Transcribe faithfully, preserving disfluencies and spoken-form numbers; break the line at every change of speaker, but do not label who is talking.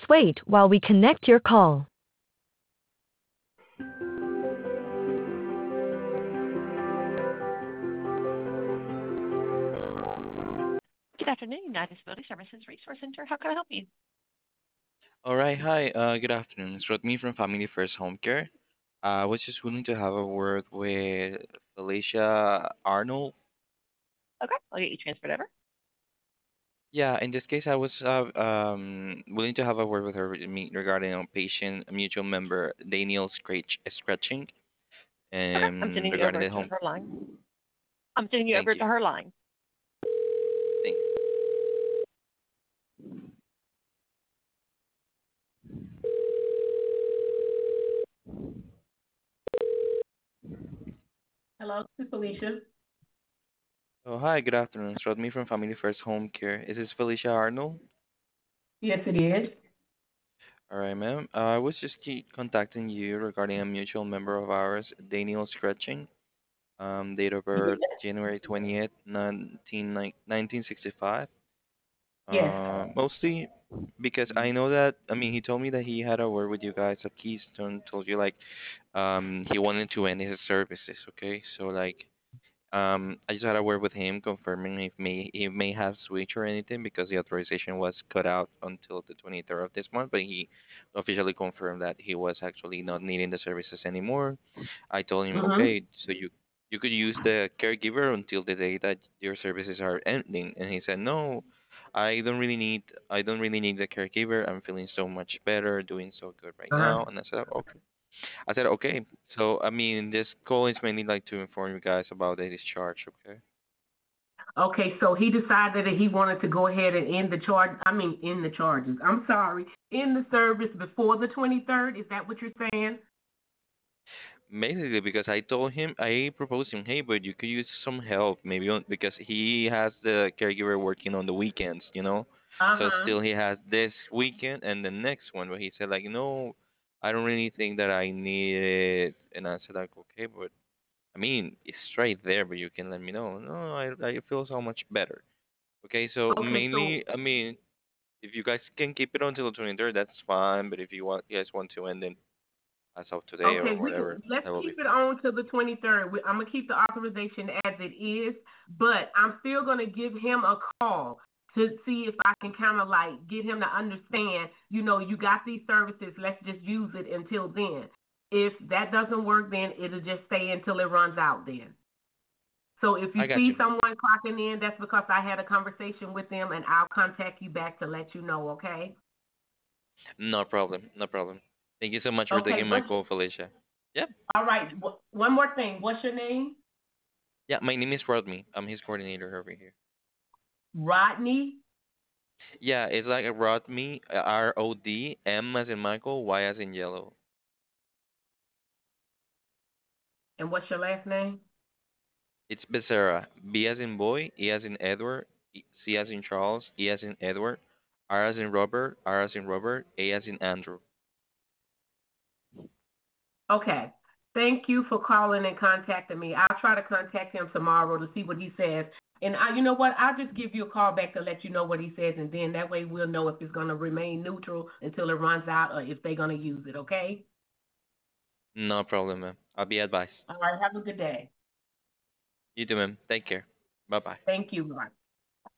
wait while we connect your call.
Good afternoon, United Disability Services Resource Center. How can I help you?
All right, hi, uh, good afternoon. It's Rodney from Family First Home Care. I was just willing to have a word with Felicia Arnold.
Okay, I'll get you transferred over.
Yeah, in this case, I was uh, um, willing to have a word with her with me regarding a patient, a mutual member, Daniel Scratch, Scratching,
Okay, I'm
um,
sending you
regarding
over
the
to
home.
her line. I'm sending you over
Thank
to
you.
her line.
Thank you.
Hello, this is Felicia.
Oh, hi, good afternoon. It's Rodney from Family First Home Care. Is this Felicia Arnold?
Yes, it is.
All right, ma'am. Uh, I was just keep contacting you regarding a mutual member of ours, Daniel Scratching. Um, date of
Yes.
birth January twentieth, nineteen, nineteen sixty-five.
Yes.
Uh, mostly because I know that, I mean, he told me that he had a word with you guys at Keystone, told you like um he wanted to end his services, okay? So like um I just had a word with him confirming if may he may have switched or anything because the authorization was cut out until the twenty-third of this month, but he officially confirmed that he was actually not needing the services anymore. I told him,
Mm-hmm.
okay, so you you could use the caregiver until the day that your services are ending. And he said, no, I don't really need I don't really need the caregiver. I'm feeling so much better, doing so good right
Uh-huh.
now. And I said, okay. I said, okay. So I mean, this call is mainly like to inform you guys about the discharge, okay?
Okay, so he decided that he wanted to go ahead and end the charge. I mean, end the charges. I'm sorry, end the service before the twenty-third. Is that what you're saying?
Basically, because I told him, I proposed him, hey, but you could use some help, maybe on, because he has the caregiver working on the weekends, you know? So
Uh-huh.
still he has this weekend and the next one, but he said like, no, I don't really think that I need it. And I said like, okay, but I mean, it's right there, but you can let me know. No, I, I feel so much better. Okay, so
Okay, so
mainly, I mean, if you guys can keep it until the twenty-third, that's fine. But if you want, you guys want to end it as of today or
okay, we can
whatever,
let's
that will be
keep it
fine.
on to the twenty-third. We, I'm gonna keep the authorization as it is, but I'm still gonna give him a call to see if I can kind of like get him to understand. You know, you got these services. Let's just use it until then. If that doesn't work, then it'll just stay until it runs out. Then. So if you
I got
see
you, man.
someone clocking in, that's because I had a conversation with them, and I'll contact you back to let you know. Okay.
No problem. No problem. Thank you so much for
Okay.
taking my
What's
call, Felicia. Yep.
all right? One more thing. What's your name?
Yeah, my name is Rodney. I'm his coordinator over here.
Rodney.
Yeah, it's like a Rodney, R O D, M as in Michael, Y as in yellow.
And what's your last name?
It's Becerra. B as in boy, E as in Edward, E- C as in Charles, E as in Edward, R as in Robert, R as in Robert, A as in Andrew.
Okay. Thank you for calling and contacting me. I'll try to contact him tomorrow to see what he says. And I, you know what? I'll just give you a call back to let you know what he says, and then that way we'll know if it's going to remain neutral until it runs out or if they're going to use it. Okay?
No problem, ma'am. I'll be advised.
All right. Have a good day.
You too, ma'am. Take care. Bye bye.
Thank you. Bye.